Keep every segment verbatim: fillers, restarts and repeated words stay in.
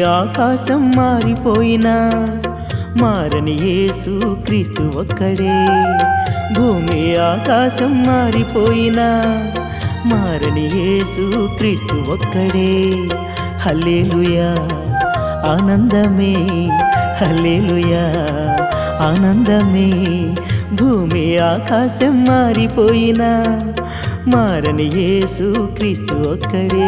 ఆకాశం మారిపోయినా మారని యేసు క్రీస్తు ఒక్కడే. భూమి ఆకాశం మారిపోయినా మారని యేసు క్రీస్తు ఒక్కడే. హల్లెలూయా ఆనందమే, హల్లెలూయా ఆనందమే. భూమి ఆకాశం మారిపోయినా మారని యేసు క్రీస్తు ఒక్కడే.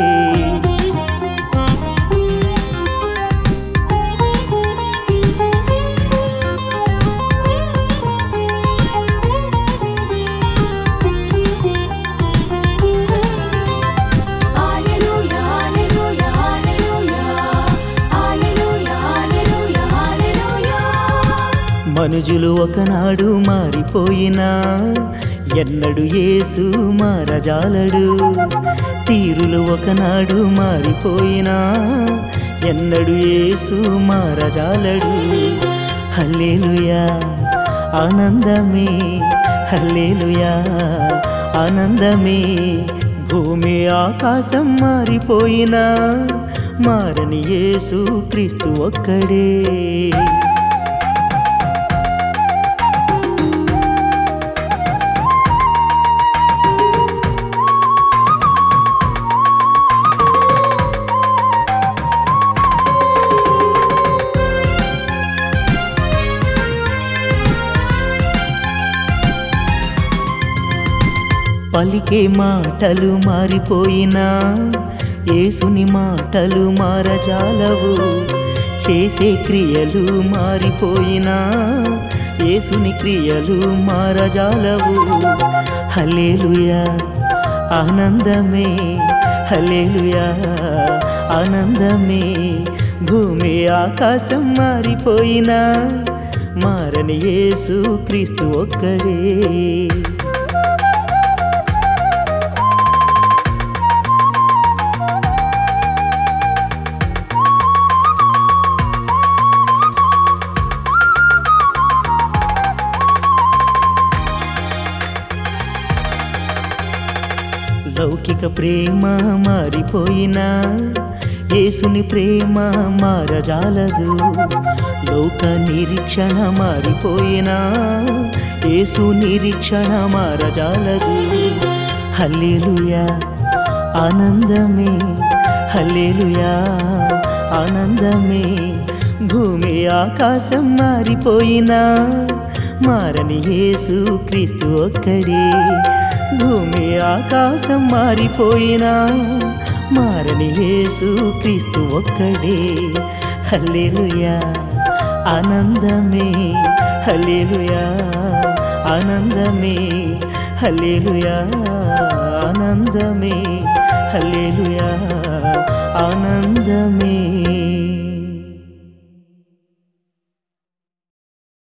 మనుజులు ఒకనాడు మారిపోయినా ఎన్నడు యేసు మారజాలడు. తీరులు ఒకనాడు మారిపోయినా ఎన్నడు యేసు మారజాలడు. హల్లెలూయా ఆనందమే, హల్లెలూయా ఆనందమే. భూమి ఆకాశం మారిపోయినా మారని యేసు క్రీస్తు ఒక్కడే. పలికే మాటలు మారిపోయినా యేసుని మాటలు మారజాలవు. చేసే క్రియలు మారిపోయినా యేసుని క్రియలు మారజాలవు. హల్లెలూయా ఆనందమే, హల్లెలూయా ఆనందమే. భూమి ఆకాశం మారిపోయినా మారని యేసు క్రీస్తు ఒక్కడే. లౌకిక ప్రేమ మారిపోయినా యేసుని ప్రేమ మారజాలదు. లోక నిరీక్షణ మారిపోయినా యేసు నిరీక్షణ మారజాలదు. హల్లెలూయా ఆనందమే, హల్లెలూయా ఆనందమే. భూమి ఆకాశం మారిపోయినా మారని యేసు క్రీస్తు ఒక్కడే. భూమి ఆకాశం మారిపోయినా మారని యేసు క్రీస్తు ఒక్కడే. హల్లెలూయా ఆనందమే, హల్లెలూయా ఆనందమే. హల్లెలూయా ఆనందమే, హల్లెలూయా ఆనందమే.